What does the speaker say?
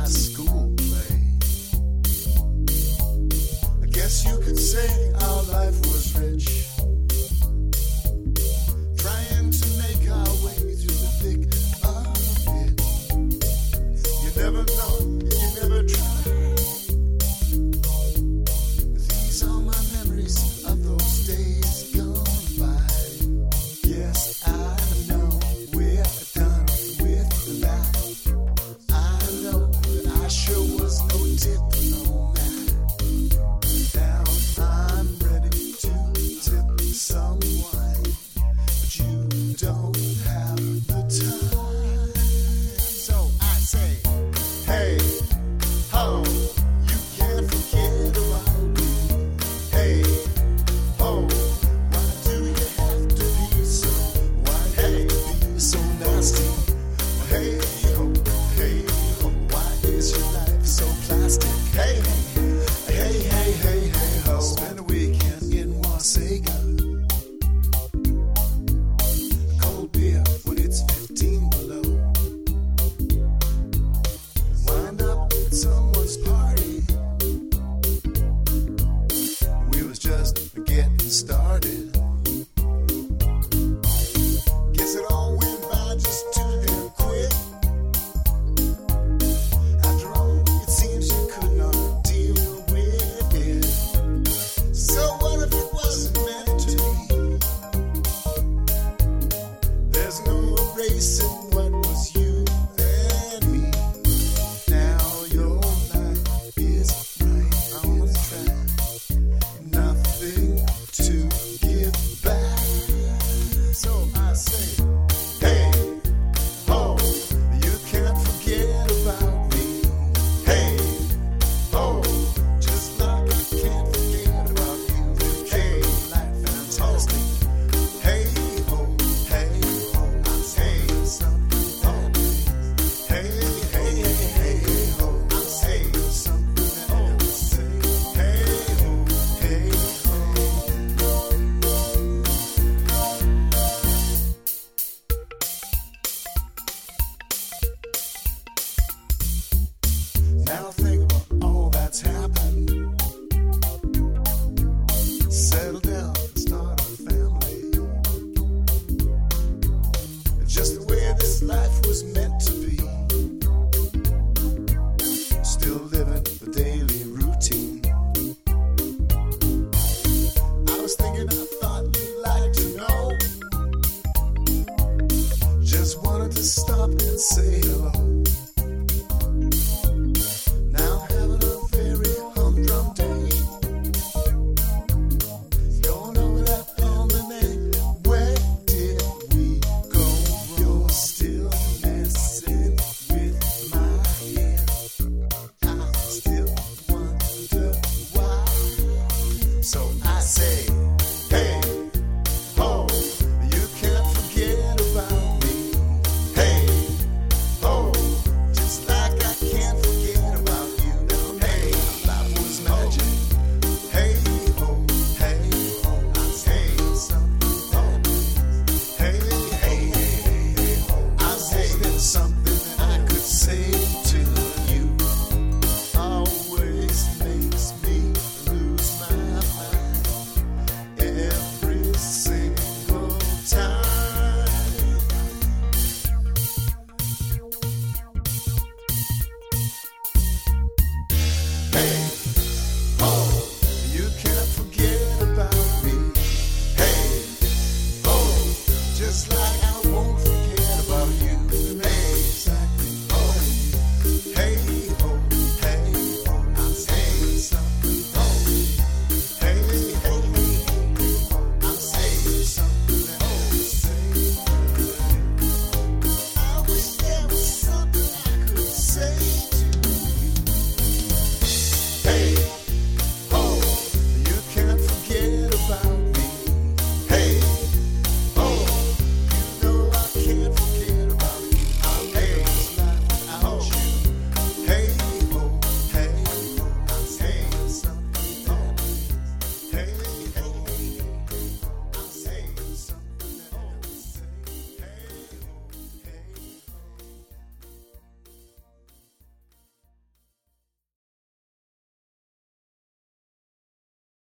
school play. I guess you could say our life was rich, trying to make our way through the thick of it. You never know, you never try. These are my memories of those days gone by. Yes, I know we're done with that. I know that I sure was no tip on that. Now I'm ready to tip someone, but you don't have the time. So I say, hey, ho, you can't forget about me. Hey, ho, why do you have to be so? Why hey, be so nasty? Hey, ho, why is your life so plastic? Hey, hey, hey, hey, hey, ho. Spend a weekend in Wasaga. Cold beer when it's 15 below. Wind up at someone's party. We was just getting started. Guess it all went by just too damn quick. After all, it seems you could not deal with it. So what if it wasn't meant to be? There's no erasing what was you and me. Now your life is right on the track. Nothing to give back. So I say, hey, ho, you can't forget about me. Hey, ho, just like you can't forget about you. Hey, life fantastic. Hey, ho, I say something that hey, hey, hey, hey, ho, I say something that say, hey, ho, Now think about all that's happened. Settle down and start a family. Just the way this life was meant to be. Still living the daily routine. I was thinking, I thought you'd like to know. Just wanted to stop and say hello.